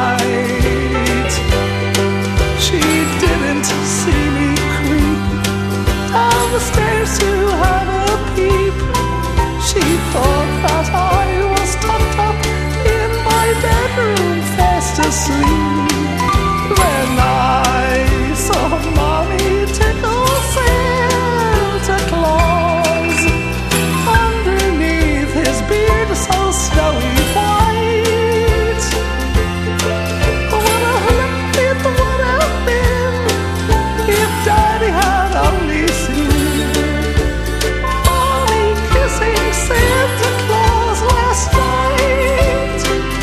night. She didn't see me creep down the stairs to have a peep. She thought that I was tucked up in my bedroom fast asleep. Then I saw Mommy tickle Santa Claus underneath his beard so snowy white. What a it would have been if Daddy had only seen Mommy kissing Santa Claus last night.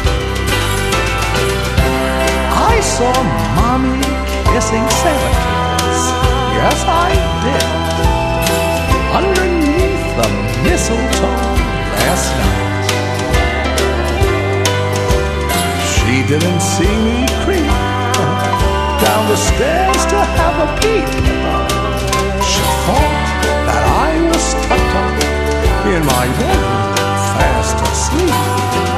I saw Mommy kissing Santa Claus, yes I did, underneath the mistletoe last night. She didn't see me creep down the stairs to have a peep. She thought that I was tucked up in my bedroom fast asleep.